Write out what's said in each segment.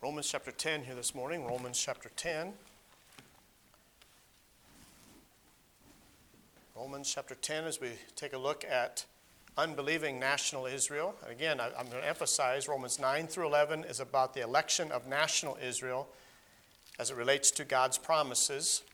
Romans chapter 10 here this morning. Romans chapter 10. Romans chapter 10 as we take a look at unbelieving national Israel. And again, I'm going to emphasize Romans 9 through 11 is about the election of national Israel as it relates to God's promises.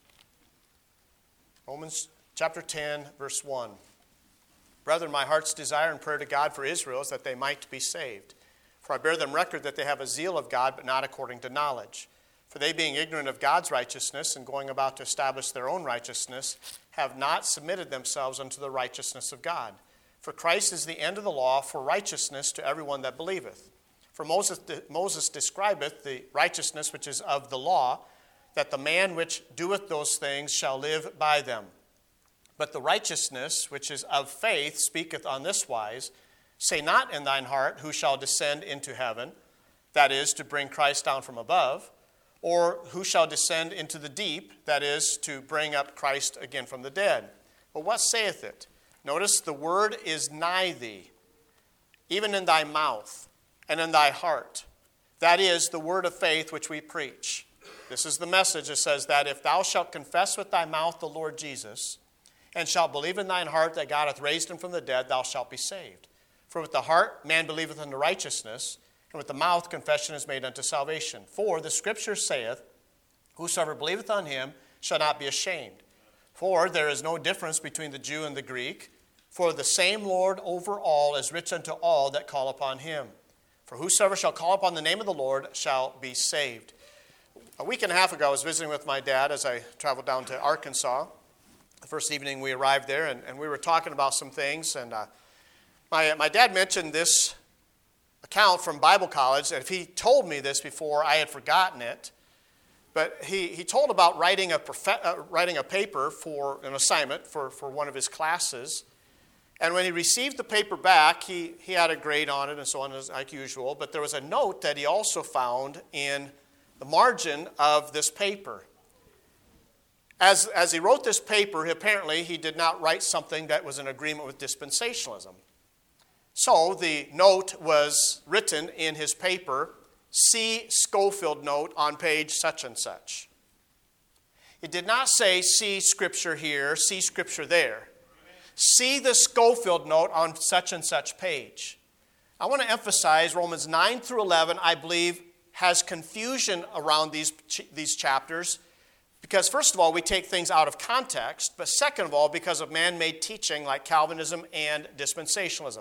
Romans chapter 10, verse 1. Brethren, my heart's desire and prayer to God for Israel is that they might be saved. For I bear them record that they have a zeal of God, but not according to knowledge. For they, being ignorant of God's righteousness and going about to establish their own righteousness, have not submitted themselves unto the righteousness of God. For Christ is the end of the law for righteousness to everyone that believeth. For Moses describeth the righteousness which is of the law, that the man which doeth those things shall live by them. But the righteousness which is of faith speaketh on this wise, say not in thine heart, who shall descend into heaven, that is, to bring Christ down from above, or who shall descend into the deep, that is, to bring up Christ again from the dead. But what saith it? Notice the word is nigh thee, even in thy mouth and in thy heart. That is the word of faith which we preach. This is the message that says that if thou shalt confess with thy mouth the Lord Jesus, and shalt believe in thine heart that God hath raised him from the dead, thou shalt be saved. For with the heart man believeth unto righteousness, and with the mouth confession is made unto salvation. For the Scripture saith, whosoever believeth on him shall not be ashamed. For there is no difference between the Jew and the Greek, for the same Lord over all is rich unto all that call upon him. For whosoever shall call upon the name of the Lord shall be saved. A week and a half ago, I was visiting with my dad as I traveled down to Arkansas. The first evening we arrived there, and we were talking about some things, and my dad mentioned this account from Bible college, and if he told me this before, I had forgotten it. But he told about writing a paper for an assignment for one of his classes. And when he received the paper back, he had a grade on it and so on, like usual. But there was a note that he also found in the margin of this paper. As he wrote this paper, apparently he did not write something that was in agreement with dispensationalism. So the note was written in his paper, see Schofield note on page such and such. It did not say see Scripture here, see Scripture there. See the Schofield note on such and such page. I want to emphasize Romans 9 through 11, I believe, has confusion around these chapters because, first of all, we take things out of context, but second of all, because of man-made teaching like Calvinism and dispensationalism.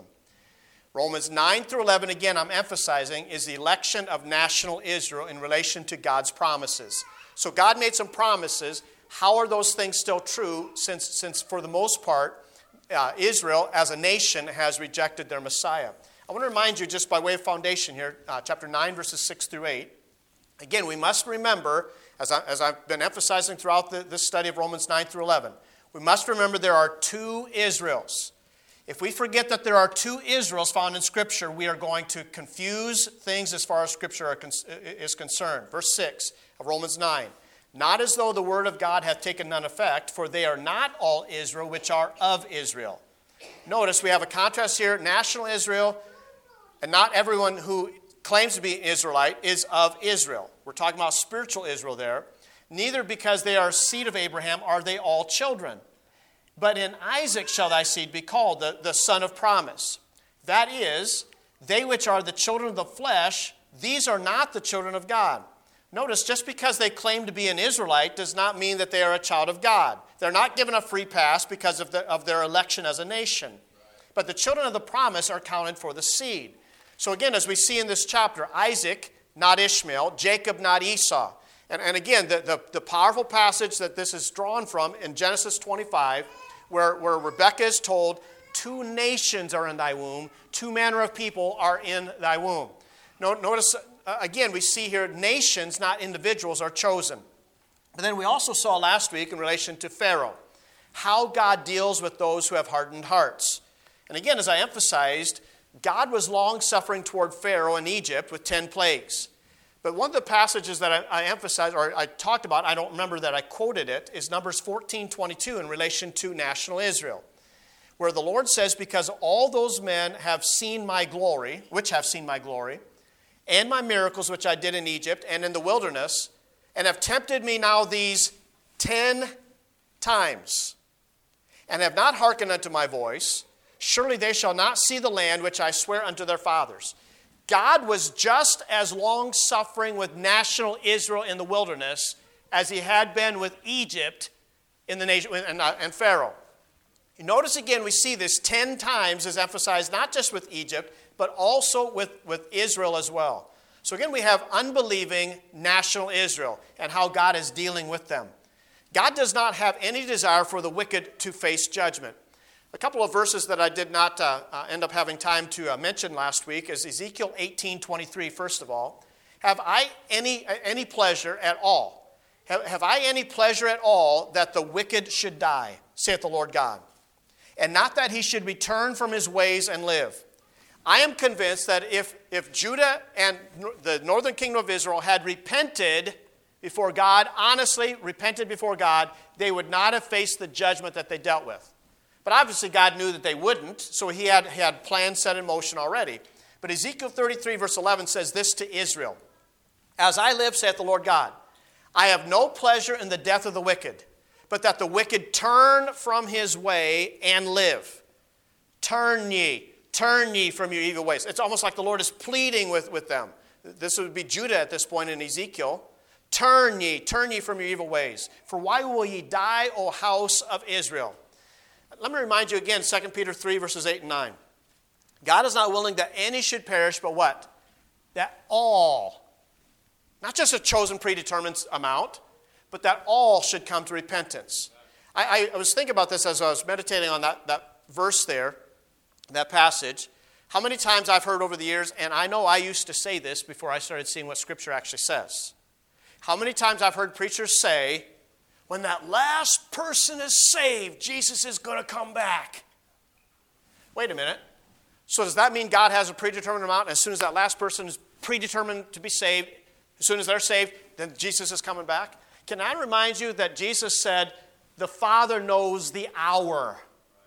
Romans 9 through 11, again, I'm emphasizing, is the election of national Israel in relation to God's promises. So God made some promises. How are those things still true since for the most part, Israel as a nation has rejected their Messiah? I want to remind you just by way of foundation here, chapter 9, verses 6 through 8. Again, we must remember, as I've been emphasizing throughout this study of Romans 9 through 11, we must remember there are two Israels. If we forget that there are two Israels found in Scripture, we are going to confuse things as far as Scripture is concerned. Verse 6 of Romans 9. Not as though the word of God hath taken none effect, for they are not all Israel which are of Israel. Notice we have a contrast here, national Israel, and not everyone who claims to be an Israelite is of Israel. We're talking about spiritual Israel there. Neither because they are seed of Abraham are they all children. But in Isaac shall thy seed be called, the son of promise. That is, they which are the children of the flesh, these are not the children of God. Notice, just because they claim to be an Israelite does not mean that they are a child of God. They're not given a free pass because of their election as a nation. But the children of the promise are counted for the seed. So again, as we see in this chapter, Isaac, not Ishmael, Jacob, not Esau. And again, the powerful passage that this is drawn from in Genesis 25, where Rebekah is told, 2 nations are in thy womb, 2 manner of people are in thy womb. Notice, again, we see here nations, not individuals, are chosen. But then we also saw last week in relation to Pharaoh, how God deals with those who have hardened hearts. And again, as I emphasized, God was long-suffering toward Pharaoh in Egypt with 10 plagues. But one of the passages that I emphasized, or I talked about, I don't remember that I quoted it, is Numbers 14:22 in relation to national Israel, where the Lord says, because all those men have seen my glory, which have seen my glory, and my miracles which I did in Egypt and in the wilderness, and have tempted me now these 10 times, and have not hearkened unto my voice, surely they shall not see the land which I swear unto their fathers. God was just as long-suffering with national Israel in the wilderness as he had been with Egypt in the nation and Pharaoh. You notice again, we see this 10 times is emphasized not just with Egypt, but also with Israel as well. So again, we have unbelieving national Israel and how God is dealing with them. God does not have any desire for the wicked to face judgment. A couple of verses that I did not end up having time to mention last week is Ezekiel 18:23, first of all. Have I any pleasure at all? Have I any pleasure at all that the wicked should die, saith the Lord God, and not that he should return from his ways and live? I am convinced that if Judah and the northern kingdom of Israel had repented before God, honestly repented before God, they would not have faced the judgment that they dealt with. But obviously God knew that they wouldn't, so he had plans set in motion already. But Ezekiel 33 verse 11 says this to Israel: As I live, saith the Lord God, I have no pleasure in the death of the wicked, but that the wicked turn from his way and live. Turn ye from your evil ways. It's almost like the Lord is pleading with them. This would be Judah at this point in Ezekiel. Turn ye from your evil ways. For why will ye die, O house of Israel? Let me remind you again, 2 Peter 3, verses 8 and 9. God is not willing that any should perish, but what? That all, not just a chosen predetermined amount, but that all should come to repentance. I was thinking about this as I was meditating on that verse there, that passage. How many times I've heard over the years, and I know I used to say this before I started seeing what Scripture actually says. How many times I've heard preachers say, when that last person is saved, Jesus is going to come back. Wait a minute. So does that mean God has a predetermined amount, and as soon as that last person is predetermined to be saved, as soon as they're saved, then Jesus is coming back? Can I remind you that Jesus said, the Father knows the hour.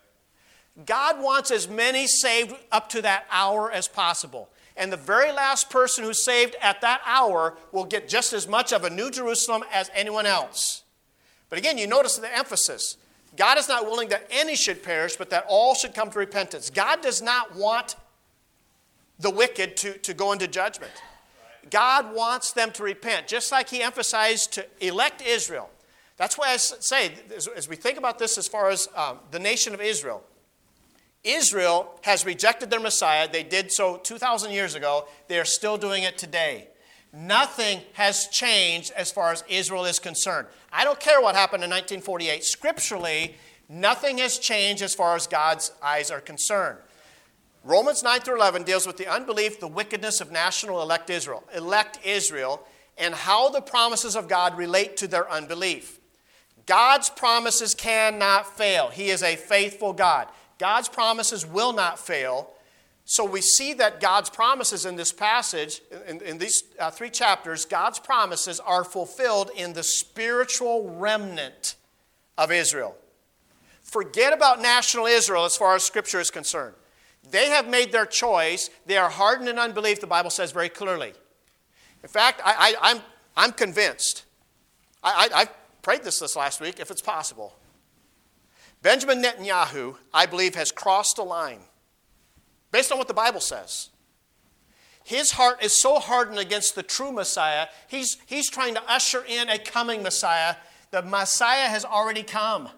God wants as many saved up to that hour as possible. And the very last person who's saved at that hour will get just as much of a New Jerusalem as anyone else. But again, you notice the emphasis. God is not willing that any should perish, but that all should come to repentance. God does not want the wicked to go into judgment. God wants them to repent, just like he emphasized to elect Israel. That's why I say, as we think about this as far as the nation of Israel, Israel has rejected their Messiah. They did so 2,000 years ago. They are still doing it today. Nothing has changed as far as Israel is concerned. I don't care what happened in 1948. Scripturally, nothing has changed as far as God's eyes are concerned. Romans 9 through 11 deals with the unbelief, the wickedness of national elect Israel, and how the promises of God relate to their unbelief. God's promises cannot fail. He is a faithful God. God's promises will not fail. So we see that God's promises in this passage, in these 3 chapters, God's promises are fulfilled in the spiritual remnant of Israel. Forget about national Israel as far as Scripture is concerned. They have made their choice. They are hardened in unbelief, the Bible says very clearly. In fact, I'm convinced. I prayed this last week, if it's possible. Benjamin Netanyahu, I believe, has crossed a line based on what the Bible says. His heart is so hardened against the true Messiah, he's trying to usher in a coming Messiah. The Messiah has already come.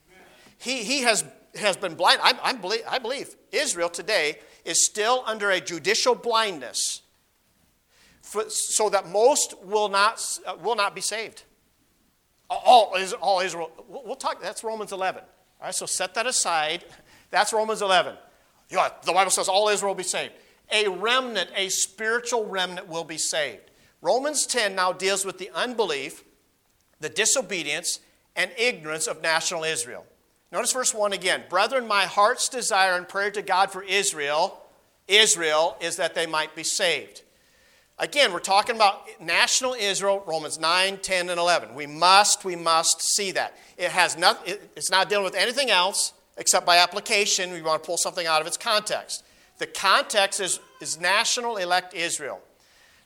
He has been blind. I believe Israel today is still under a judicial blindness so that most will not be saved. All Israel. We'll talk. That's Romans 11. All right, so set that aside. That's Romans 11. The Bible says all Israel will be saved. A remnant, a spiritual remnant will be saved. Romans 10 now deals with the unbelief, the disobedience, and ignorance of national Israel. Notice verse 1 again. Brethren, my heart's desire and prayer to God for Israel is that they might be saved. Again, we're talking about national Israel, Romans 9, 10, and 11. We must see that. It's not dealing with anything else except by application. We want to pull something out of its context. The context is national elect Israel.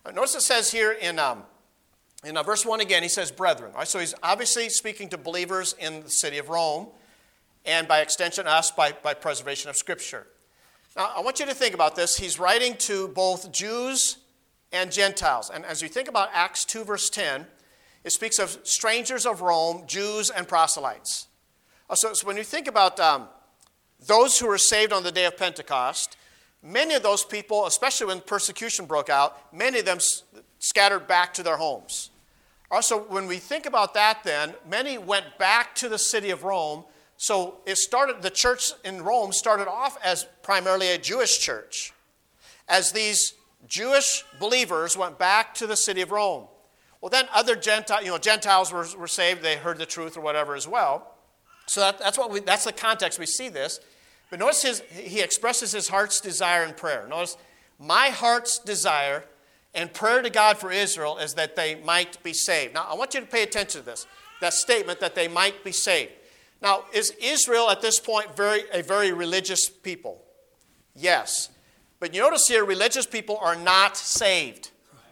Notice it says here in verse 1 again, he says, brethren. All right, so he's obviously speaking to believers in the city of Rome, and by extension us by preservation of Scripture. Now, I want you to think about this. He's writing to both Jews and Gentiles. And as you think about Acts 2, verse 10, it speaks of strangers of Rome, Jews, and proselytes. So when you think about those who were saved on the day of Pentecost, many of those people, especially when persecution broke out, many of them scattered back to their homes. Also, when we think about that then, many went back to the city of Rome. So the church in Rome started off as primarily a Jewish church. As these Jewish believers went back to the city of Rome. Well, then other Gentiles were saved. They heard the truth or whatever as well. So that's the context we see this. But notice he expresses his heart's desire in prayer. Notice, my heart's desire and prayer to God for Israel is that they might be saved. Now, I want you to pay attention to this, that statement that they might be saved. Now, is Israel at this point a very religious people? Yes. But you notice here, religious people are not saved.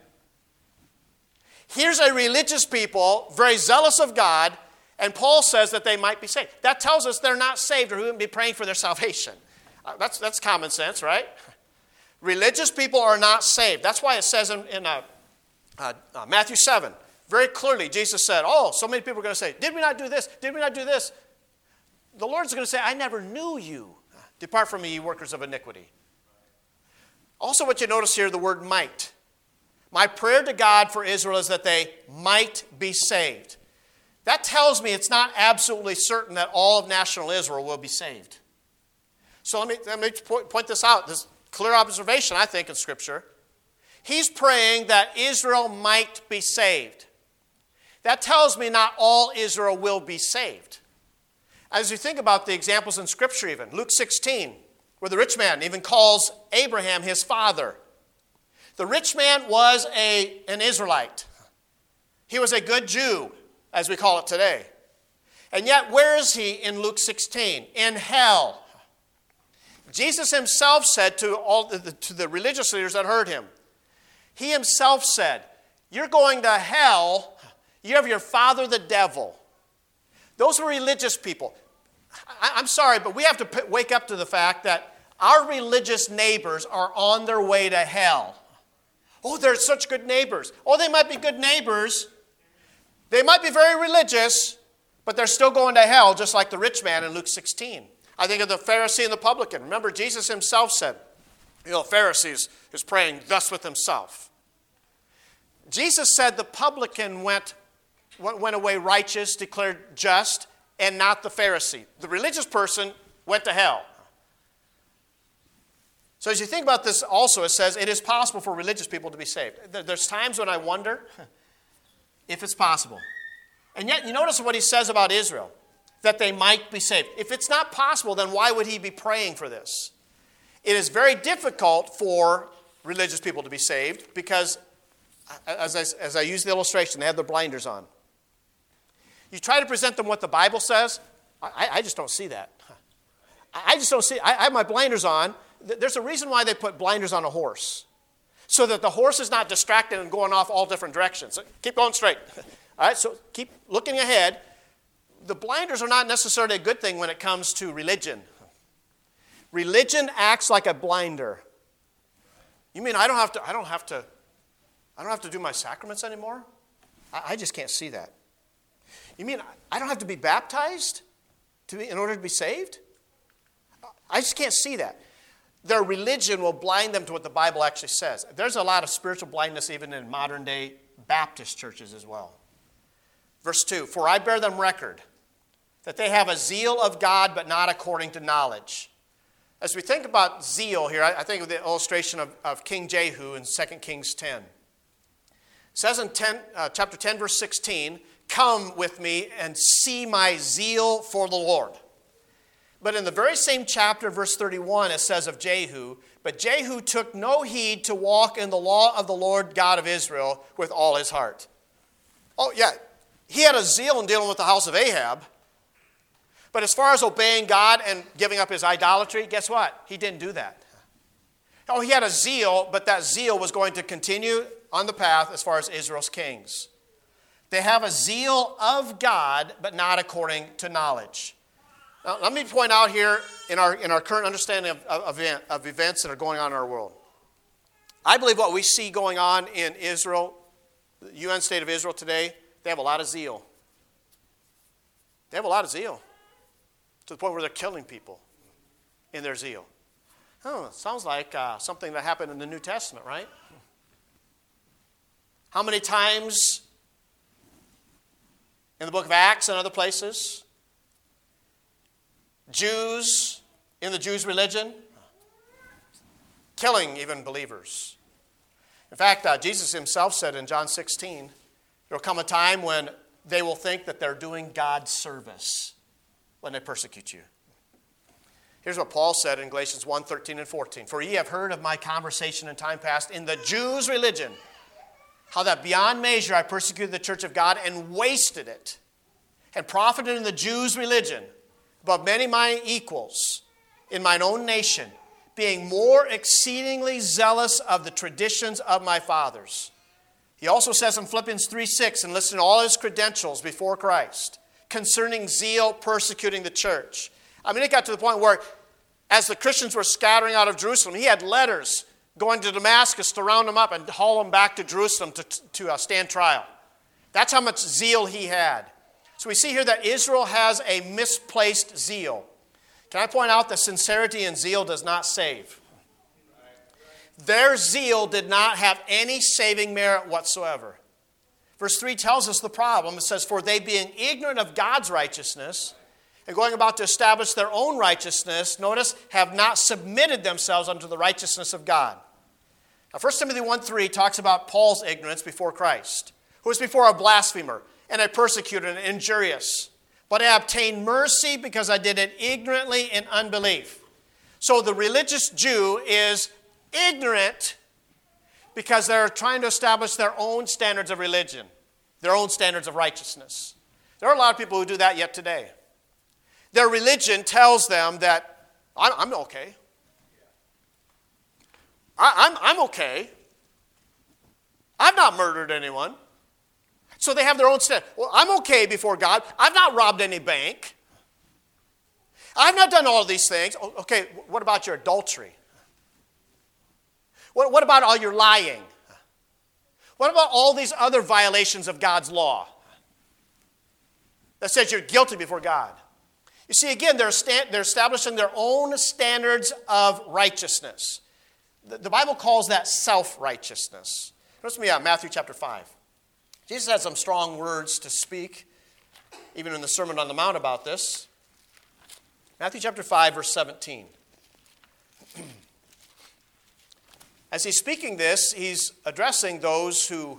Here's a religious people, very zealous of God, and Paul says that they might be saved. That tells us they're not saved or we wouldn't be praying for their salvation. That's common sense, right? Religious people are not saved. That's why it says in Matthew 7, very clearly, Jesus said, so many people are going to say, did we not do this? Did we not do this? The Lord's going to say, I never knew you. Depart from me, you workers of iniquity. Also, what you notice here, the word might. My prayer to God for Israel is that they might be saved. That tells me it's not absolutely certain that all of national Israel will be saved. So let me point this out. This clear observation, I think, in Scripture. He's praying that Israel might be saved. That tells me not all Israel will be saved. As you think about the examples in Scripture even, Luke 16, where the rich man even calls Abraham his father. The rich man was an Israelite. He was a good Jew, as we call it today. And yet, where is he in Luke 16? In hell. Jesus himself said to the religious leaders that heard him, he himself said, you're going to hell, you have your father the devil. Those were religious people. I'm sorry, but we have to wake up to the fact that our religious neighbors are on their way to hell. Oh, they're such good neighbors. Oh, they might be good neighbors. They might be very religious, but they're still going to hell, just like the rich man in Luke 16. I think of the Pharisee and the publican. Remember, Jesus himself said, Pharisee is praying thus with himself. Jesus said the publican went away righteous, declared just, and not the Pharisee. The religious person went to hell. So as you think about this also, it says it is possible for religious people to be saved. There's times when I wonder if it's possible. And yet, you notice what he says about Israel, that they might be saved. If it's not possible, then why would he be praying for this? It is very difficult for religious people to be saved because, as I use the illustration, they have their blinders on. You try to present them what the Bible says, I just don't see that. I just don't see. I have my blinders on. There's a reason why they put blinders on a horse, so that the horse is not distracted and going off all different directions. So keep going straight. All right, so keep looking ahead. The blinders are not necessarily a good thing when it comes to religion. Religion acts like a blinder. You mean I don't have to do my sacraments anymore? I just can't see that. You mean I don't have to be baptized in order to be saved? I just can't see that. Their religion will blind them to what the Bible actually says. There's a lot of spiritual blindness even in modern day Baptist churches as well. Verse 2, for I bear them record that they have a zeal of God, but not according to knowledge. As we think about zeal here, I think of the illustration of King Jehu in 2 Kings 10. It says in chapter 10, verse 16, come with me and see my zeal for the Lord. But in the very same chapter, verse 31, it says of Jehu, but Jehu took no heed to walk in the law of the Lord God of Israel with all his heart. Oh, yeah, he had a zeal in dealing with the house of Ahab. But as far as obeying God and giving up his idolatry, guess what? He didn't do that. Oh, he had a zeal, but that zeal was going to continue on the path as far as Israel's kings. They have a zeal of God, but not according to knowledge. Now, let me point out here in our current understanding of events that are going on in our world. I believe what we see going on in Israel, the UN state of Israel today, they have a lot of zeal. They have a lot of zeal to the point where they're killing people in their zeal. Oh, it sounds like something that happened in the New Testament, right? How many times in the book of Acts and other places, Jews in the Jews' religion, killing even believers. In fact, Jesus himself said in John 16, there will come a time when they will think that they're doing God's service when they persecute you. Here's what Paul said in Galatians 1:13 and 14. For ye have heard of my conversation in time past in the Jews' religion, how that beyond measure I persecuted the church of God and wasted it, and profited in the Jews' religion above many mine equals in mine own nation, being more exceedingly zealous of the traditions of my fathers. He also says in Philippians 3:6, and listing all his credentials before Christ, concerning zeal persecuting the church. I mean, it got to the point where, as the Christians were scattering out of Jerusalem, he had letters going to Damascus to round them up and haul them back to Jerusalem to stand trial. That's how much zeal he had. So we see here that Israel has a misplaced zeal. Can I point out that sincerity and zeal does not save? Their zeal did not have any saving merit whatsoever. Verse 3 tells us the problem. It says, for they being ignorant of God's righteousness, and going about to establish their own righteousness, notice, have not submitted themselves unto the righteousness of God. Now 1 Timothy 1:3 talks about Paul's ignorance before Christ, who was before a blasphemer, and a persecutor, and injurious. But I obtained mercy because I did it ignorantly in unbelief. So the religious Jew is ignorant because they're trying to establish their own standards of religion, their own standards of righteousness. There are a lot of people who do that yet today. Their religion tells them that I'm okay. I'm okay. I've not murdered anyone. So they have their own standard. Well, I'm okay before God. I've not robbed any bank. I've not done all these things. Okay, what about your adultery? What about all your lying? What about all these other violations of God's law that says you're guilty before God? You see, again, they're establishing their own standards of righteousness. The Bible calls that self-righteousness. Notice me out, Matthew chapter 5. Jesus had some strong words to speak, even in the Sermon on the Mount about this. Matthew chapter 5, verse 17. As he's speaking this, he's addressing those who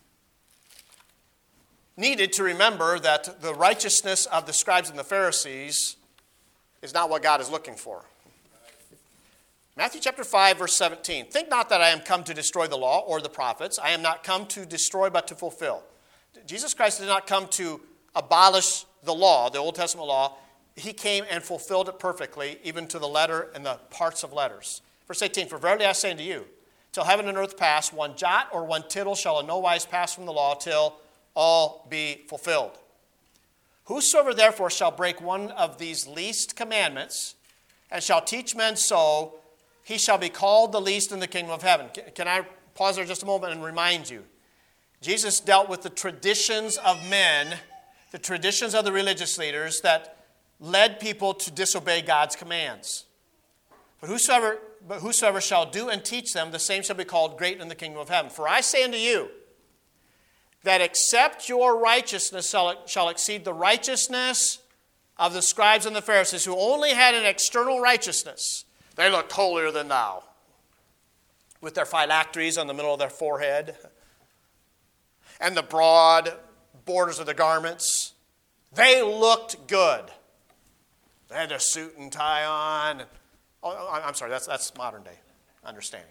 needed to remember that the righteousness of the scribes and the Pharisees is not what God is looking for. Matthew chapter 5, verse 17. Think not that I am come to destroy the law or the prophets. I am not come to destroy, but to fulfill. Jesus Christ did not come to abolish the law, the Old Testament law. He came and fulfilled it perfectly, even to the letter and the parts of letters. Verse 18, for verily I say unto you, till heaven and earth pass, one jot or one tittle shall in no wise pass from the law till all be fulfilled. Whosoever therefore shall break one of these least commandments and shall teach men so, he shall be called the least in the kingdom of heaven. Can I pause there just a moment and remind you? Jesus dealt with the traditions of men, the traditions of the religious leaders that led people to disobey God's commands. But whosoever shall do and teach them, the same shall be called great in the kingdom of heaven. For I say unto you, that except your righteousness shall exceed the righteousness of the scribes and the Pharisees, who only had an external righteousness. They looked holier than thou, with their phylacteries on the middle of their forehead, and the broad borders of the garments. They looked good. They had their suit and tie on. Oh, I'm sorry, that's modern day understanding.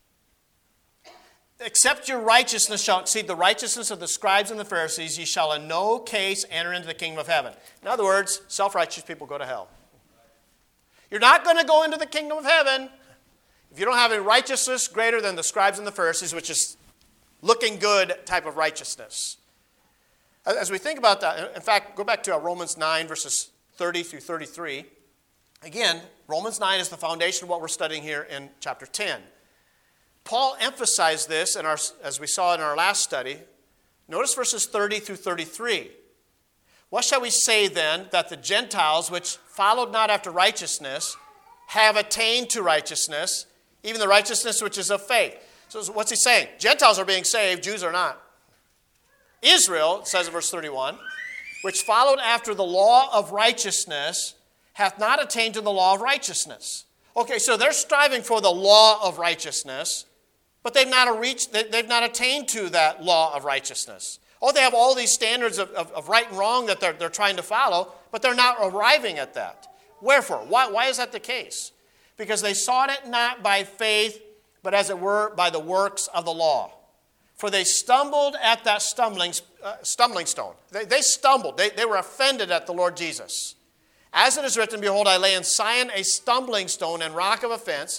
Except your righteousness shall exceed the righteousness of the scribes and the Pharisees, ye shall in no case enter into the kingdom of heaven. In other words, self-righteous people go to hell. You're not going to go into the kingdom of heaven if you don't have a righteousness greater than the scribes and the Pharisees, which is looking good type of righteousness. As we think about that, in fact, go back to Romans 9, verses 30 through 33. Again, Romans 9 is the foundation of what we're studying here in chapter 10. Paul emphasized this, as we saw in our last study. Notice verses 30 through 33. What shall we say then, that the Gentiles, which followed not after righteousness, have attained to righteousness, even the righteousness which is of faith? So what's he saying? Gentiles are being saved, Jews are not. Israel, it says in verse 31, which followed after the law of righteousness, hath not attained to the law of righteousness. Okay, so they're striving for the law of righteousness, but they've not attained to that law of righteousness. Oh, they have all these standards of right and wrong that they're trying to follow, but they're not arriving at that. Wherefore? Why is that the case? Because they sought it not by faith, but as it were by the works of the law. For they stumbled at that stumbling stone. They stumbled. They were offended at the Lord Jesus. As it is written, behold, I lay in Sion a stumbling stone and rock of offense,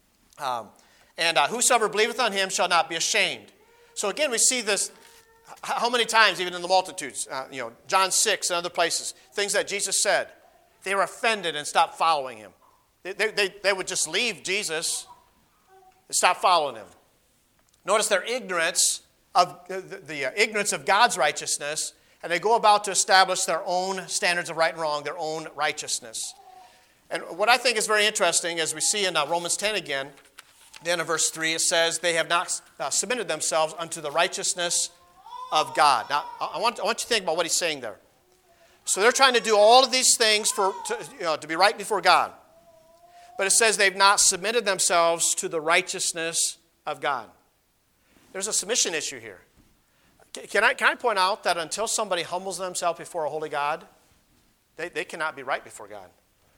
and whosoever believeth on him shall not be ashamed. So again, we see this how many times, even in the multitudes, John 6 and other places, things that Jesus said. They were offended and stopped following him. They would just leave Jesus and stop following him. Notice their ignorance of the ignorance of God's righteousness, and they go about to establish their own standards of right and wrong, their own righteousness. And what I think is very interesting, as we see in Romans 10 again, the end of verse 3, it says, they have not submitted themselves unto the righteousness of God. Now, I want you to think about what he's saying there. So they're trying to do all of these things to be right before God. But it says they've not submitted themselves to the righteousness of God. There's a submission issue here. Can I point out that until somebody humbles themselves before a holy God, they cannot be right before God?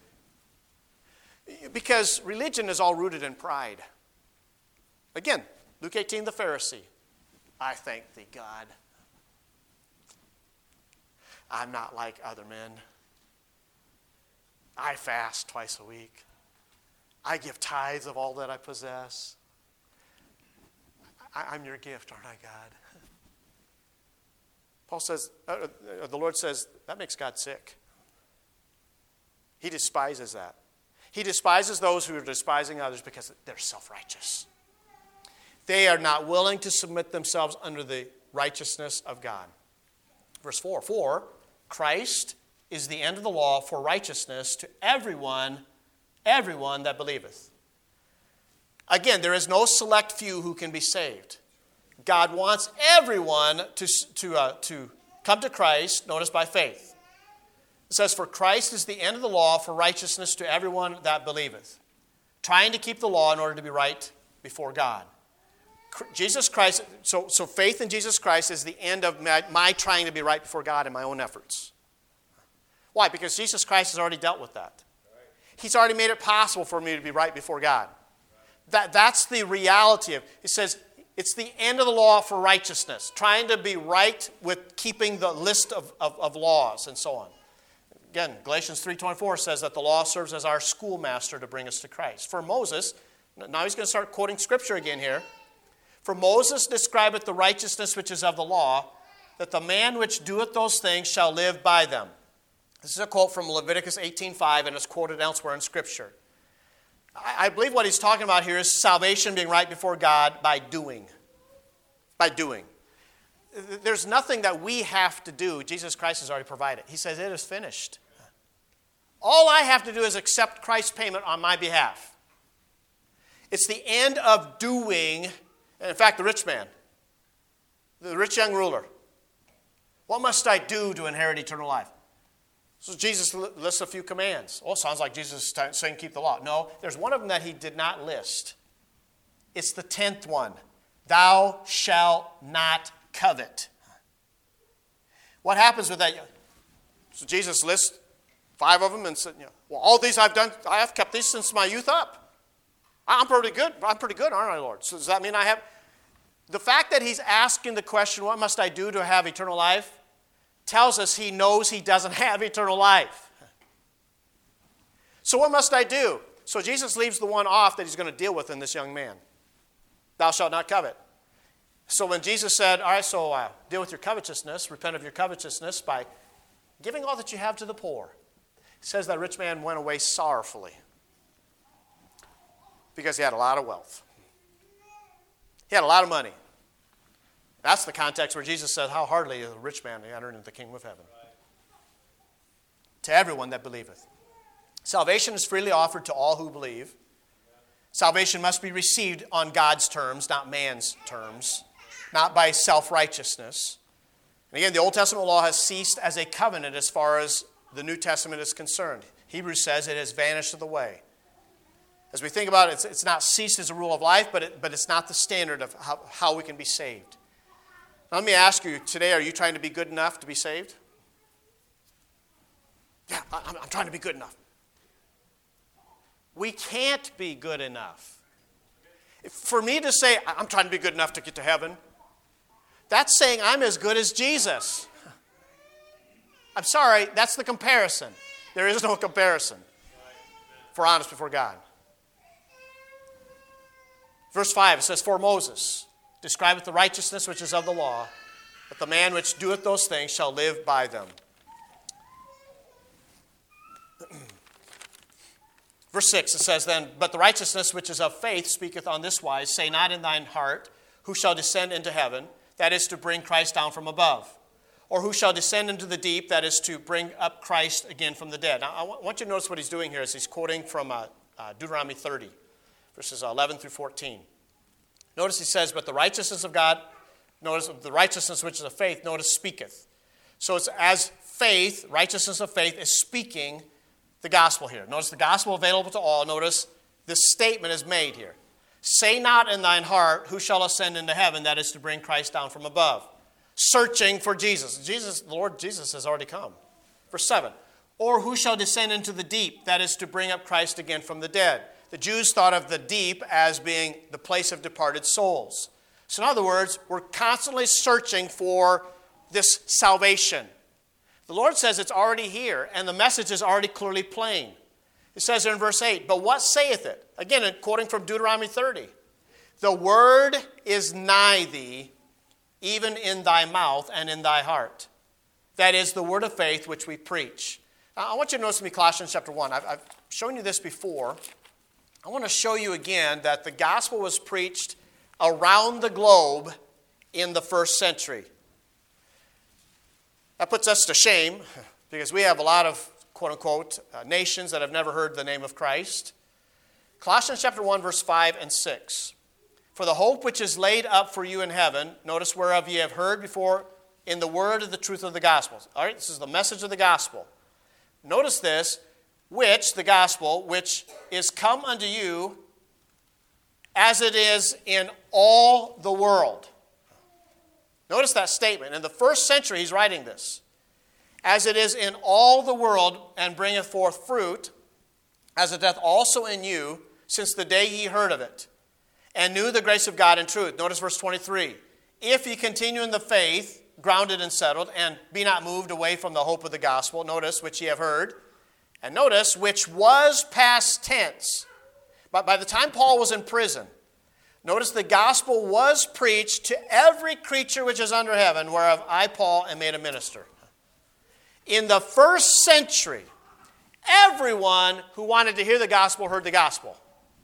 Because religion is all rooted in pride. Again, Luke 18, the Pharisee. I thank thee, God. I'm not like other men. I fast twice a week. I give tithes of all that I possess. I'm your gift, aren't I, God? Paul says, the Lord says, that makes God sick. He despises that. He despises those who are despising others because they're self-righteous. They are not willing to submit themselves under the righteousness of God. Verse 4, for Christ is the end of the law for righteousness to everyone that believeth. Again, there is no select few who can be saved. God wants everyone to come to Christ, notice by faith. It says, for Christ is the end of the law for righteousness to everyone that believeth. Trying to keep the law in order to be right before God. Jesus Christ, so faith in Jesus Christ is the end of my trying to be right before God in my own efforts. Why? Because Jesus Christ has already dealt with that. He's already made it possible for me to be right before God. That's the reality of it. It says it's the end of the law for righteousness, trying to be right with keeping the list of laws and so on. Again, Galatians 3:24 says that the law serves as our schoolmaster to bring us to Christ. For Moses, now he's going to start quoting Scripture again here. For Moses describeth the righteousness which is of the law, that the man which doeth those things shall live by them. This is a quote from Leviticus 18:5, and it's quoted elsewhere in Scripture. I believe what he's talking about here is salvation being right before God by doing. By doing. There's nothing that we have to do. Jesus Christ has already provided. He says it is finished. All I have to do is accept Christ's payment on my behalf. It's the end of doing. And in fact, the rich man, the rich young ruler, what must I do to inherit eternal life? So Jesus lists a few commands. Oh, sounds like Jesus is saying keep the law. No, there's one of them that he did not list. It's the 10th one. Thou shalt not covet. What happens with that? So Jesus lists 5 of them and said, well, all these I've done, I have kept these since my youth up. I'm pretty good, aren't I, Lord? So does that mean I have? The fact that he's asking the question, what must I do to have eternal life, tells us he knows he doesn't have eternal life. So what must I do? So Jesus leaves the one off that he's going to deal with in this young man. Thou shalt not covet. So when Jesus said, all right, so deal with your covetousness, repent of your covetousness by giving all that you have to the poor. It says that rich man went away sorrowfully because he had a lot of wealth. He had a lot of money. That's the context where Jesus said, how hardly is a rich man to enter into the kingdom of heaven. To everyone that believeth. Salvation is freely offered to all who believe. Salvation must be received on God's terms, not man's terms, not by self-righteousness. And again, the Old Testament law has ceased as a covenant as far as the New Testament is concerned. Hebrews says it has vanished of the way. As we think about it, it's not ceased as a rule of life, but it's not the standard of how we can be saved. Now, let me ask you today, are you trying to be good enough to be saved? Yeah, I'm trying to be good enough. We can't be good enough. For me to say, I'm trying to be good enough to get to heaven, that's saying I'm as good as Jesus. I'm sorry, that's the comparison. There is no comparison. If we're honest before God. Verse 5, it says, for Moses describeth the righteousness which is of the law, but the man which doeth those things shall live by them. Verse 6, it says then, but the righteousness which is of faith speaketh on this wise, say not in thine heart, who shall descend into heaven, that is to bring Christ down from above. Or who shall descend into the deep, that is to bring up Christ again from the dead. Now, I want you to notice what he's doing here as he's quoting from Deuteronomy 30, verses 11 through 14. Notice he says, but the righteousness of God, notice the righteousness which is of faith, notice speaketh. So it's as faith, righteousness of faith is speaking the gospel here. Notice the gospel available to all. Notice this statement is made here. Say not in thine heart, who shall ascend into heaven, that is to bring Christ down from above. Searching for Jesus. The Lord Jesus has already come. Verse 7. Or who shall descend into the deep, that is to bring up Christ again from the dead. The Jews thought of the deep as being the place of departed souls. So in other words, we're constantly searching for this salvation. The Lord says it's already here, and the message is already clearly plain. It says there in verse 8, but what saith it? Again, quoting from Deuteronomy 30. The word is nigh thee, even in thy mouth and in thy heart. That is the word of faith which we preach. Now, I want you to notice with me Colossians chapter 1. I've shown you this before. I want to show you again that the gospel was preached around the globe in the first century. That puts us to shame because we have a lot of, quote-unquote, nations that have never heard the name of Christ. Colossians chapter 1, verse 5 and 6. For the hope which is laid up for you in heaven, notice whereof ye have heard before in the word of the truth of the gospel. All right, this is the message of the gospel. Notice this, the gospel, which is come unto you as it is in all the world. Notice that statement. In the first century, he's writing this. As it is in all the world, and bringeth forth fruit, as it doth also in you, since the day ye heard of it, and knew the grace of God in truth. Notice verse 23. If ye continue in the faith, grounded and settled, and be not moved away from the hope of the gospel, notice, which ye have heard, and notice, which was past tense. But by the time Paul was in prison, notice the gospel was preached to every creature which is under heaven, whereof I, Paul, am made a minister. In the first century, everyone who wanted to hear the gospel heard the gospel.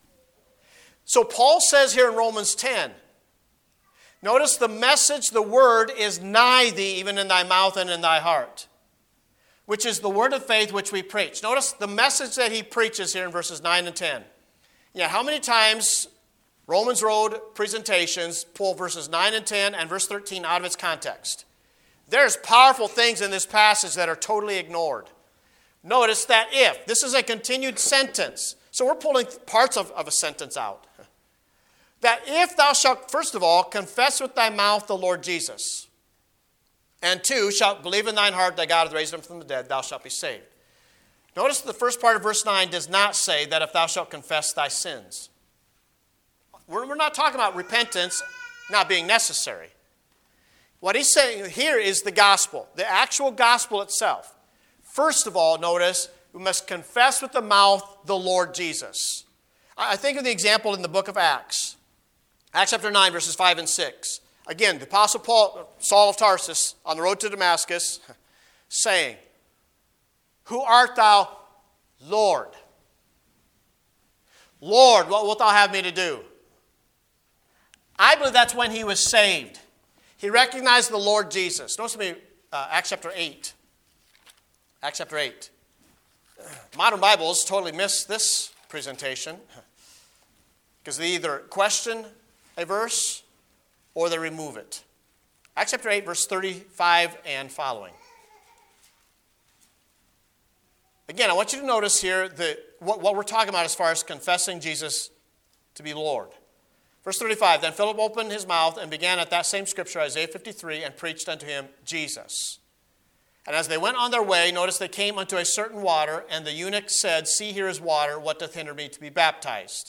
So Paul says here in Romans 10, notice the message, the word is nigh thee, even in thy mouth and in thy heart, which is the word of faith which we preach. Notice the message that he preaches here in verses 9 and 10. Yeah, how many times Romans Road presentations pull verses 9 and 10 and verse 13 out of its context? There's powerful things in this passage that are totally ignored. Notice that if, this is a continued sentence, so we're pulling parts of a sentence out. That if thou shalt, first of all, confess with thy mouth the Lord Jesus, and two, shalt believe in thine heart that God hath raised him from the dead, thou shalt be saved. Notice the first part of verse 9 does not say that if thou shalt confess thy sins. We're not talking about repentance not being necessary. What he's saying here is the gospel, the actual gospel itself. First of all, notice, we must confess with the mouth the Lord Jesus. I think of the example in the book of Acts. Acts chapter 9, verses 5 and 6. Again, the Apostle Paul, Saul of Tarsus, on the road to Damascus, saying, "Who art thou, Lord? Lord, what wilt thou have me to do?" I believe that's when he was saved. He recognized the Lord Jesus. Notice me, Acts chapter 8. Acts chapter 8. Modern Bibles totally miss this presentation because they either question a verse or they remove it. Acts chapter 8, verse 35 and following. Again, I want you to notice here what we're talking about as far as confessing Jesus to be Lord. Verse 35, "Then Philip opened his mouth and began at that same scripture, Isaiah 53, and preached unto him Jesus. And as they went on their way, notice they came unto a certain water, and the eunuch said, See, here is water, what doth hinder me to be baptized?"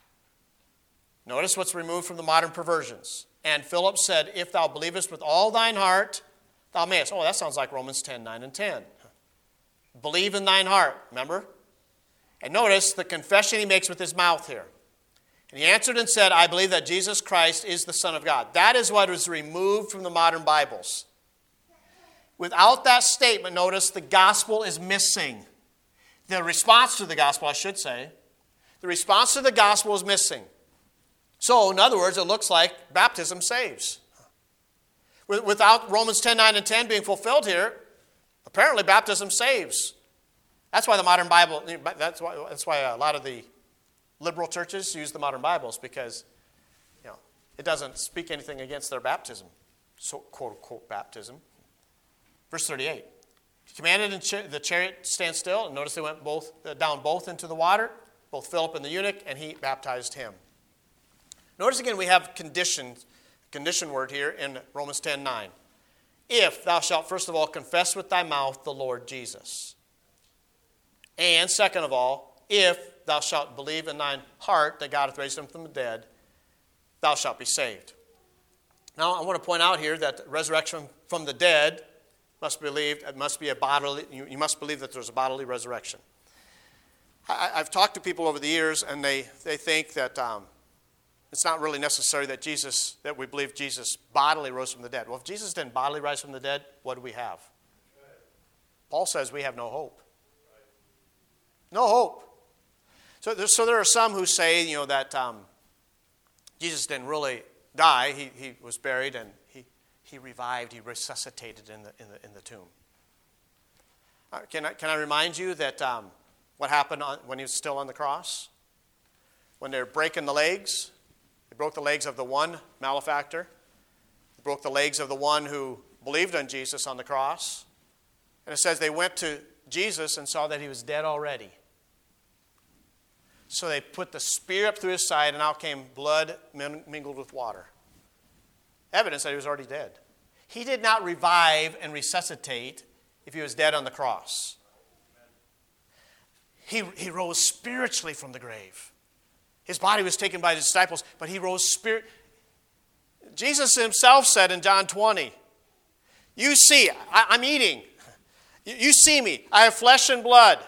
Notice what's removed from the modern perversions. "And Philip said, If thou believest with all thine heart, thou mayest." Oh, that sounds like Romans 10, 9 and 10. Believe in thine heart, remember? And notice the confession he makes with his mouth here. "And he answered and said, I believe that Jesus Christ is the Son of God." That is what was removed from the modern Bibles. Without that statement, notice the gospel is missing. The response to the gospel, I should say. The response to the gospel is missing. So, in other words, it looks like baptism saves. Without Romans 10, 9, and 10 being fulfilled here, apparently baptism saves. That's why the modern Bible, that's why a lot of the liberal churches use the modern Bibles, because it doesn't speak anything against their baptism, so quote-unquote baptism. Verse 38, "He commanded the chariot to stand still, and notice they went down both into the water, both Philip and the eunuch, and he baptized him." Notice again we have condition word here in Romans 10, 9. "If thou shalt first of all confess with thy mouth the Lord Jesus. And second of all, if thou shalt believe in thine heart that God hath raised him from the dead, thou shalt be saved." Now, I want to point out here that resurrection from the dead must be believed. It must be a bodily. You must believe that there's a bodily resurrection. I've talked to people over the years, and they think that it's not really necessary that we believe Jesus bodily rose from the dead. Well, if Jesus didn't bodily rise from the dead, what do we have? Paul says we have no hope. No hope. So there are some who say, that Jesus didn't really die. He was buried and he revived. He resuscitated in the tomb. Can I remind you that what happened when he was still on the cross? When they're breaking the legs, they broke the legs of the one malefactor. They broke the legs of the one who believed on Jesus on the cross. And it says they went to Jesus and saw that he was dead already. So they put the spear up through his side, and out came blood mingled with water. Evidence that he was already dead. He did not revive and resuscitate if he was dead on the cross. He rose spiritually from the grave. His body was taken by the disciples, but he rose spirit. Jesus himself said in John 20, "You see, I'm eating. You see me. I have flesh and blood.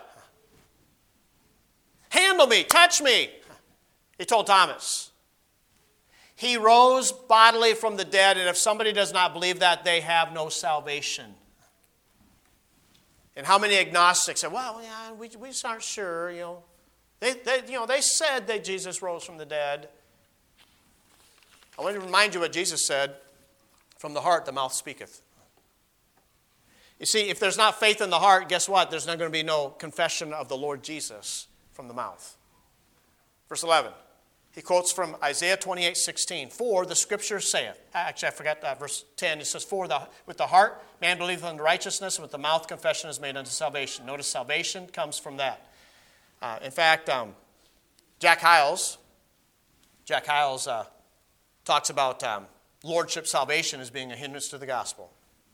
Handle me, touch me," he told Thomas. He rose bodily from the dead, and if somebody does not believe that, they have no salvation. And how many agnostics say, "Well, yeah, we just aren't sure, They said that Jesus rose from the dead." I want to remind you what Jesus said, "From the heart the mouth speaketh." You see, if there's not faith in the heart, guess what? There's not going to be no confession of the Lord Jesus from the mouth. Verse 11, he quotes from Isaiah 28:16. "For the scripture saith," actually I forgot that, verse 10, he says, with the heart man believeth unto righteousness, and with the mouth confession is made unto salvation." Notice salvation comes from that. In fact, Jack Hyles talks about lordship salvation as being a hindrance to the gospel.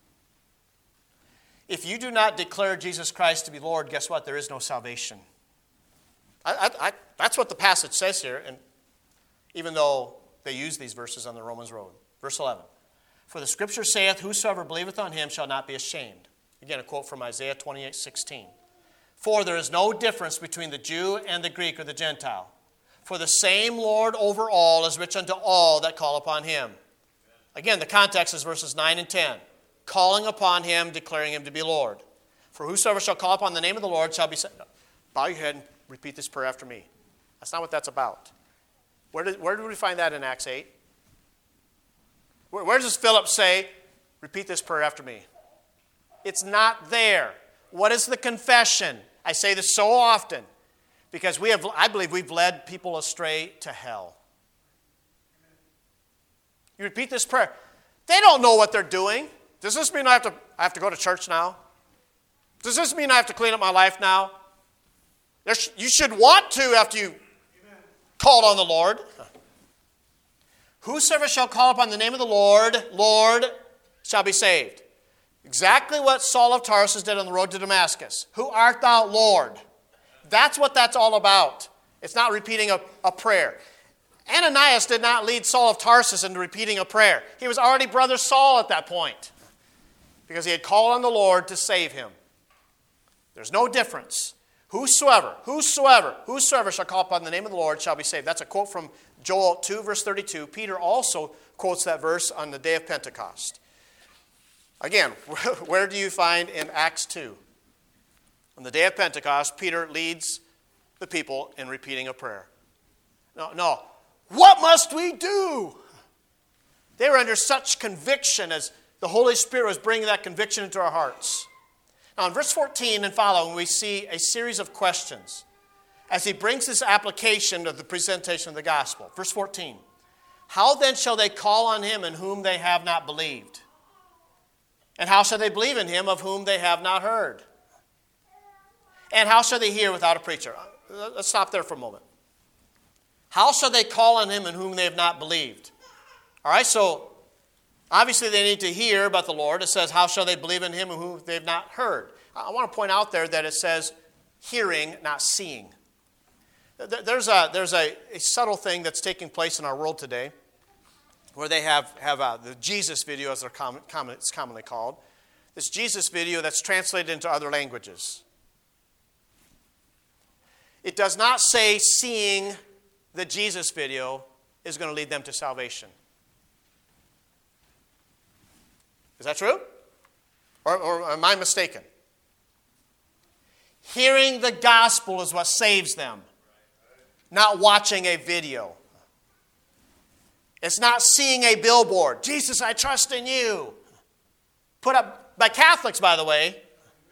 If you do not declare Jesus Christ to be Lord, guess what? There is no salvation. That's what the passage says here, and even though they use these verses on the Romans road. Verse 11, "For the scripture saith, Whosoever believeth on him shall not be ashamed." Again, a quote from Isaiah 28:16. "For there is no difference between the Jew and the Greek or the Gentile. For the same Lord over all is rich unto all that call upon him." Again, the context is verses 9 and 10. Calling upon him, declaring him to be Lord. For whosoever shall call upon the name of the Lord shall be saved. Bow your head and repeat this prayer after me. That's not what that's about. Where did we find that in Acts 8? Where does Philip say, repeat this prayer after me? It's not there. What is the confession? I say this so often because I believe we've led people astray to hell. You repeat this prayer. They don't know what they're doing. Does this mean I have to go to church now? Does this mean I have to clean up my life now? You should want to after you called on the Lord. Whosoever shall call upon the name of the Lord shall be saved. Exactly what Saul of Tarsus did on the road to Damascus. Who art thou, Lord? That's what that's all about. It's not repeating a prayer. Ananias did not lead Saul of Tarsus into repeating a prayer. He was already brother Saul at that point because he had called on the Lord to save him. There's no difference. Whosoever shall call upon the name of the Lord shall be saved. That's a quote from Joel 2, verse 32. Peter also quotes that verse on the day of Pentecost. Again, where do you find in Acts 2? On the day of Pentecost, Peter leads the people in repeating a prayer. No. What must we do? They were under such conviction as the Holy Spirit was bringing that conviction into our hearts. Now, in verse 14 and following, we see a series of questions as he brings this application of the presentation of the gospel. Verse 14, how then shall they call on him in whom they have not believed? And how shall they believe in him of whom they have not heard? And how shall they hear without a preacher? Let's stop there for a moment. How shall they call on him in whom they have not believed? All right, so obviously they need to hear about the Lord. It says, how shall they believe in him in whom they have not heard? I want to point out there that it says hearing, not seeing. There's a subtle thing that's taking place in our world today where they have the Jesus video, as it's commonly called. This Jesus video that's translated into other languages. It does not say seeing the Jesus video is going to lead them to salvation. Is that true? Or am I mistaken? Hearing the gospel is what saves them, not watching a video. It's not seeing a billboard. Jesus, I trust in you. Put up by Catholics, by the way.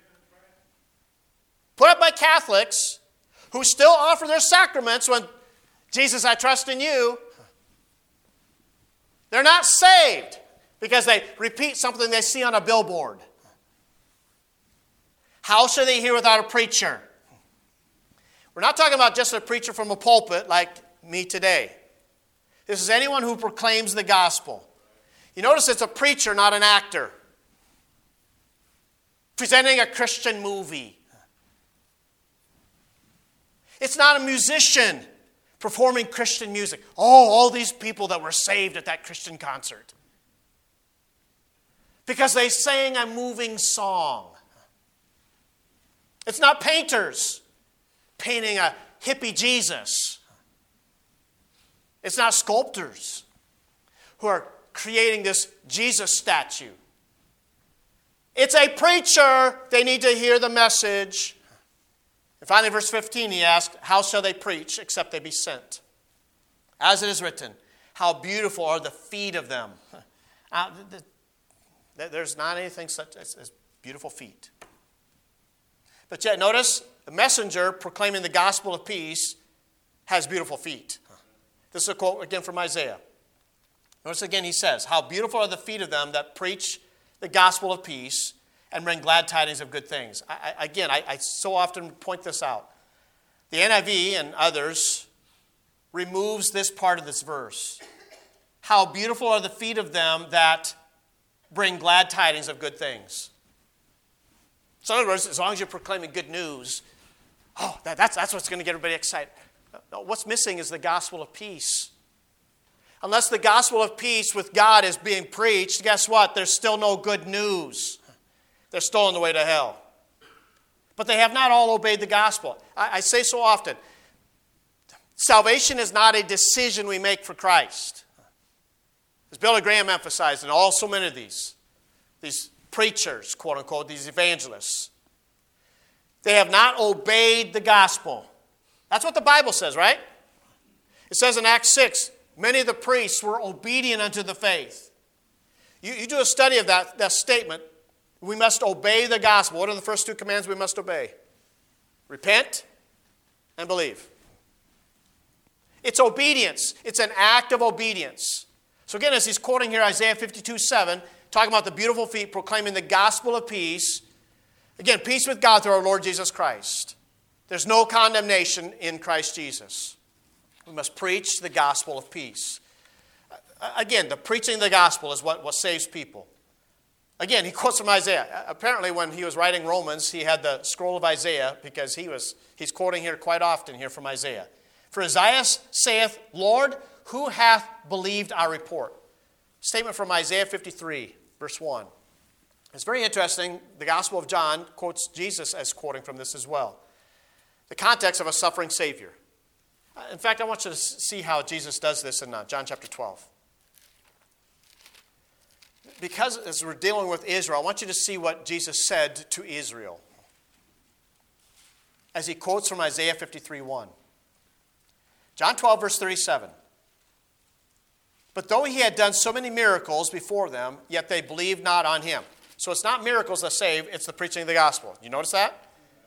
Put up by Catholics who still offer their sacraments when Jesus, I trust in you. They're not saved because they repeat something they see on a billboard. How shall they hear without a preacher? We're not talking about just a preacher from a pulpit like me today. This is anyone who proclaims the gospel. You notice it's a preacher, not an actor. Presenting a Christian movie. It's not a musician performing Christian music. Oh, all these people that were saved at that Christian concert. Because they sang a moving song. It's not painters painting a hippie Jesus. It's not sculptors who are creating this Jesus statue. It's a preacher. They need to hear the message. And finally, verse 15, he asked, how shall they preach except they be sent? As it is written, how beautiful are the feet of them. There's not anything such as beautiful feet. But yet, notice, the messenger proclaiming the gospel of peace has beautiful feet. This is a quote again from Isaiah. Notice again he says, how beautiful are the feet of them that preach the gospel of peace and bring glad tidings of good things. I so often point this out. The NIV and others removes this part of this verse. How beautiful are the feet of them that bring glad tidings of good things. So in other words, as long as you're proclaiming good news, that's what's going to get everybody excited. No, what's missing is the gospel of peace. Unless the gospel of peace with God is being preached, guess what? There's still no good news. They're still on the way to hell. But they have not all obeyed the gospel. I say so often, salvation is not a decision we make for Christ. As Billy Graham emphasized, and also many of these preachers, quote unquote, these evangelists, they have not obeyed the gospel. That's what the Bible says, right? It says in Acts 6, many of the priests were obedient unto the faith. You do a study of that statement. We must obey the gospel. What are the first two commands we must obey? Repent and believe. It's obedience. It's an act of obedience. So again, as he's quoting here Isaiah 52:7, talking about the beautiful feet proclaiming the gospel of peace. Again, peace with God through our Lord Jesus Christ. There's no condemnation in Christ Jesus. We must preach the gospel of peace. Again, the preaching of the gospel is what saves people. Again, he quotes from Isaiah. Apparently, when he was writing Romans, he had the scroll of Isaiah because he's quoting here quite often here from Isaiah. For Isaiah saith, Lord, who hath believed our report? Statement from Isaiah 53, verse 1. It's very interesting. The Gospel of John quotes Jesus as quoting from this as well. The context of a suffering Savior. In fact, I want you to see how Jesus does this in John chapter 12. Because as we're dealing with Israel, I want you to see what Jesus said to Israel. As he quotes from Isaiah 53:1. John 12, verse 37. But though he had done so many miracles before them, yet they believed not on him. So it's not miracles that save, it's the preaching of the gospel. You notice that?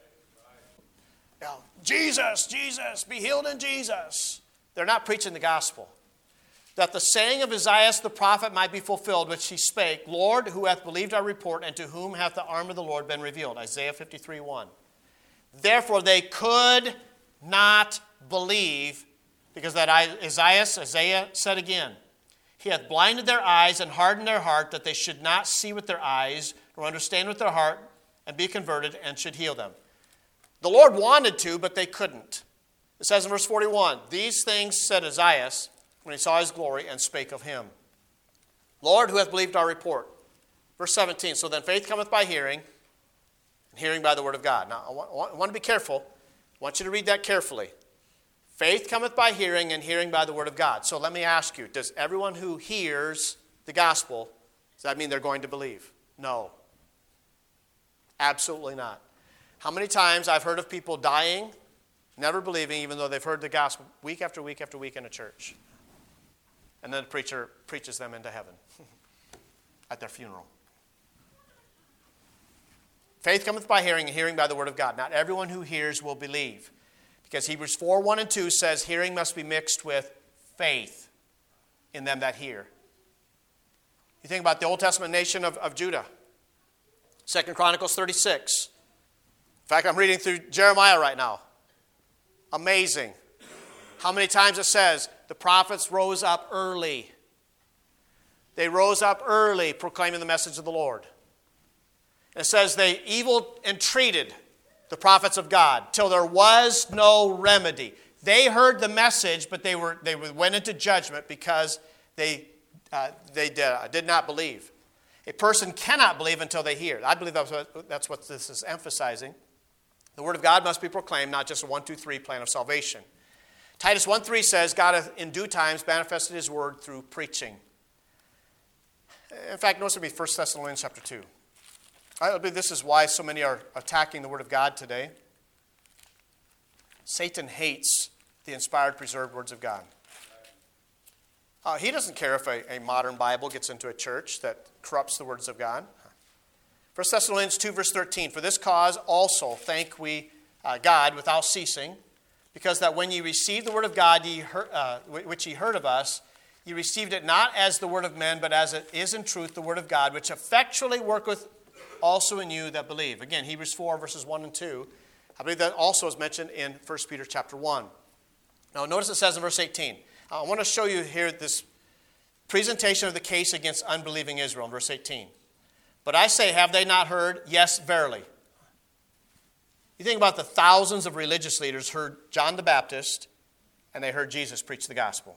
Jesus, Jesus, be healed in Jesus. They're not preaching the gospel. That the saying of Isaiah the prophet might be fulfilled, which he spake, Lord, who hath believed our report, and to whom hath the arm of the Lord been revealed? Isaiah 53:1. Therefore they could not believe, because that Isaiah said again, he hath blinded their eyes and hardened their heart, that they should not see with their eyes, nor understand with their heart, and be converted, and should heal them. The Lord wanted to, but they couldn't. It says in verse 41, these things said Isaiah when he saw his glory and spake of him. Lord, who hath believed our report? Verse 17, so then faith cometh by hearing, and hearing by the word of God. Now, I want to be careful. I want you to read that carefully. Faith cometh by hearing, and hearing by the word of God. So let me ask you, does everyone who hears the gospel, does that mean they're going to believe? No. Absolutely not. How many times I've heard of people dying, never believing, even though they've heard the gospel week after week after week in a church. And then the preacher preaches them into heaven at their funeral. Faith cometh by hearing, and hearing by the word of God. Not everyone who hears will believe. Because Hebrews 4:1 and 2 says hearing must be mixed with faith in them that hear. You think about the Old Testament nation of Judah. 2 Chronicles 36. In fact, I'm reading through Jeremiah right now. Amazing. How many times it says the prophets rose up early. They rose up early proclaiming the message of the Lord. It says they evil entreated the prophets of God till there was no remedy. They heard the message, but they went into judgment because they did not believe. A person cannot believe until they hear. I believe that's what this is emphasizing. The word of God must be proclaimed, not just a 1, 2, 3 plan of salvation. Titus 1:3 says, God hath in due times manifested his word through preaching. In fact, notice it would be 1 Thessalonians chapter 2. I believe this is why so many are attacking the word of God today. Satan hates the inspired, preserved words of God. He doesn't care if a modern Bible gets into a church that corrupts the words of God. 1 Thessalonians 2, verse 13, for this cause also thank we God without ceasing, because that when ye received the word of God, which ye heard of us, ye received it not as the word of men, but as it is in truth the word of God, which effectually worketh also in you that believe. Again, Hebrews 4, verses 1 and 2. I believe that also is mentioned in 1 Peter chapter 1. Now, notice it says in verse 18. I want to show you here this presentation of the case against unbelieving Israel in verse 18. But I say, have they not heard? Yes, verily. You think about the thousands of religious leaders heard John the Baptist, and they heard Jesus preach the gospel.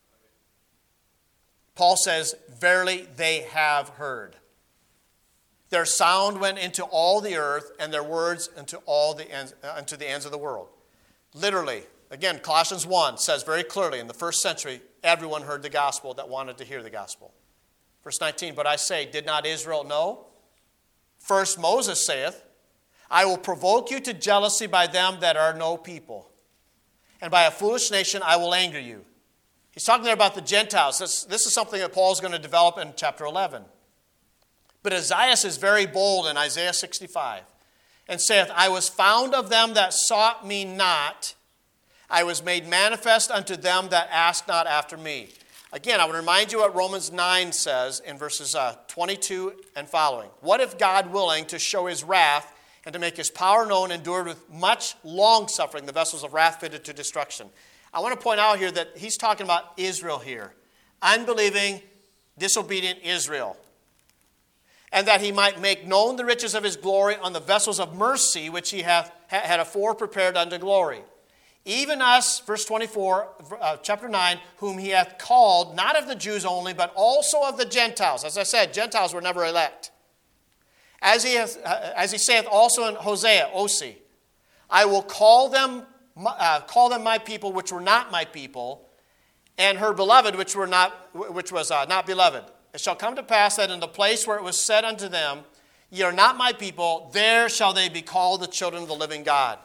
Paul says, verily they have heard. Their sound went into all the earth, and their words unto the ends of the world. Literally, again, Colossians 1 says very clearly, in the first century, everyone heard the gospel that wanted to hear the gospel. Verse 19, but I say, did not Israel know? First Moses saith, I will provoke you to jealousy by them that are no people, and by a foolish nation I will anger you. He's talking there about the Gentiles. This is something that Paul's going to develop in chapter 11. But Isaiah is very bold in Isaiah 65, and saith, I was found of them that sought me not. I was made manifest unto them that asked not after me. Again, I would remind you what Romans 9 says in verses 22 and following. What if God, willing to show his wrath and to make his power known, endured with much long-suffering the vessels of wrath fitted to destruction? I want to point out here that he's talking about Israel here. Unbelieving, disobedient Israel. And that he might make known the riches of his glory on the vessels of mercy, which he had afore prepared unto glory. Even us, verse 24, chapter 9, whom he hath called, not of the Jews only, but also of the Gentiles. As I said, Gentiles were never elect. As he saith also in Hosea, Osi, I will call them my people, which were not my people, and her beloved, which was not beloved. It shall come to pass that in the place where it was said unto them, ye are not my people, there shall they be called the children of the living God.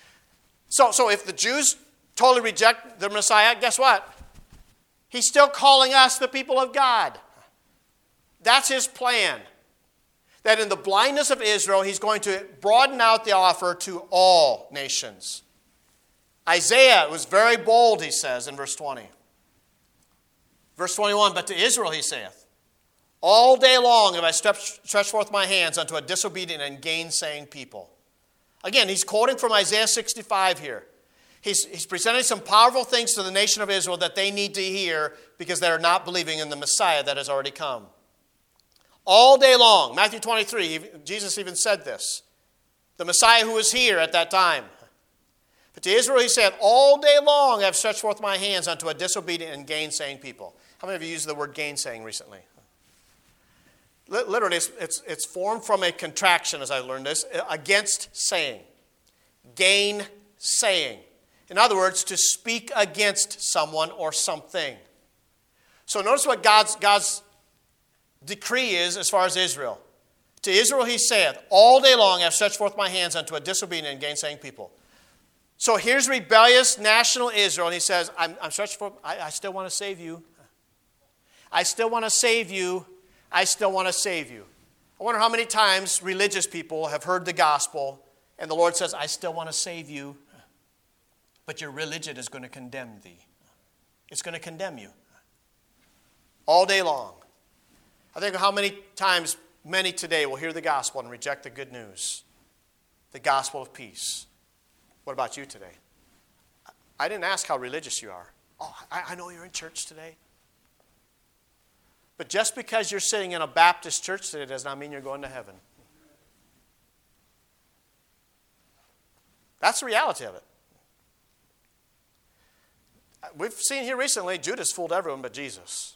So if the Jews totally reject the Messiah, guess what? He's still calling us the people of God. That's his plan. That in the blindness of Israel, he's going to broaden out the offer to all nations. Isaiah was very bold, he says, in verse 20. Verse 21, but to Israel he saith, all day long have I stretched forth my hands unto a disobedient and gainsaying people. Again, he's quoting from Isaiah 65 here. He's presenting some powerful things to the nation of Israel that they need to hear because they're not believing in the Messiah that has already come. All day long, Matthew 23, Jesus even said this. The Messiah who was here at that time. But to Israel he said, all day long I have stretched forth my hands unto a disobedient and gainsaying people. How many of you used the word gainsaying recently? Literally, it's formed from a contraction, as I learned this, against saying. Gainsaying. In other words, to speak against someone or something. So notice what God's decree is as far as Israel. To Israel he saith, all day long I have stretched forth my hands unto a disobedient and gainsaying people. So here's rebellious national Israel, and he says, I'm stretched forth, I still want to save you. I still want to save you. I still want to save you. I wonder how many times religious people have heard the gospel and the Lord says, I still want to save you, but your religion is going to condemn thee. It's going to condemn you. All day long. I think how many times many today will hear the gospel and reject the good news. The gospel of peace. What about you today? I didn't ask how religious you are. Oh, I know you're in church today. But just because you're sitting in a Baptist church today does not mean you're going to heaven. That's the reality of it. We've seen here recently, Judas fooled everyone but Jesus.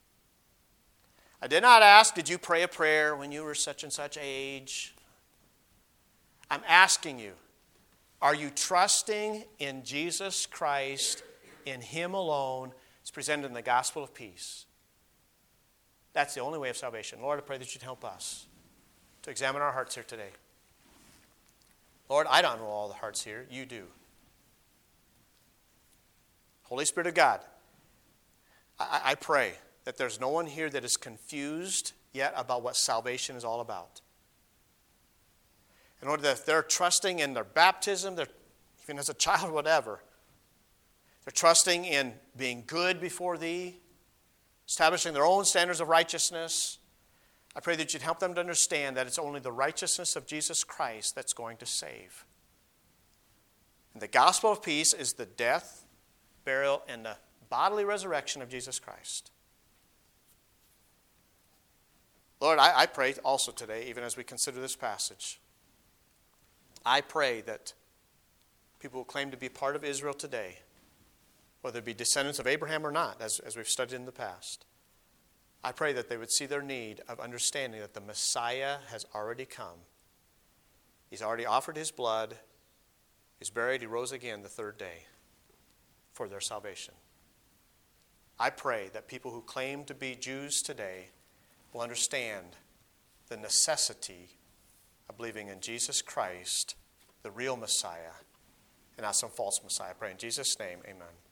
I did not ask, did you pray a prayer when you were such and such age? I'm asking you, are you trusting in Jesus Christ, in him alone? It's presented in the gospel of peace. That's the only way of salvation. Lord, I pray that you'd help us to examine our hearts here today. Lord, I don't know all the hearts here. You do. Holy Spirit of God, I pray that there's no one here that is confused yet about what salvation is all about. And Lord, that if they're trusting in their baptism, even as a child, whatever, they're trusting in being good before thee, establishing their own standards of righteousness. I pray that you'd help them to understand that it's only the righteousness of Jesus Christ that's going to save. And the gospel of peace is the death, burial, and the bodily resurrection of Jesus Christ. Lord, I pray also today, even as we consider this passage, I pray that people who claim to be part of Israel today, whether it be descendants of Abraham or not, as we've studied in the past, I pray that they would see their need of understanding that the Messiah has already come. He's already offered his blood. He's buried. He rose again the third day for their salvation. I pray that people who claim to be Jews today will understand the necessity of believing in Jesus Christ, the real Messiah, and not some false Messiah. I pray in Jesus' name, amen.